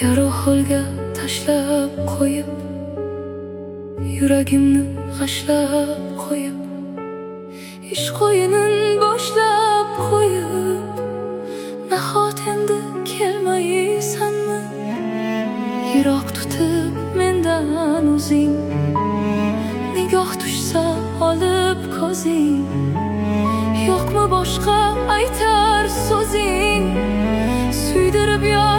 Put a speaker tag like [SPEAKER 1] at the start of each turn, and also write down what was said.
[SPEAKER 1] Yarog' ho'lga tashlab qo'yib, yuragimni g'ashlab qo'yib, ishq o'yinin boshlab qo'yib, nahot endi kelmaysanmi? Yiroq tutib mendan o'zing, nigoh tushsa olib ko'zing, yo'qmi boshqa aytar so'zing? Suydirib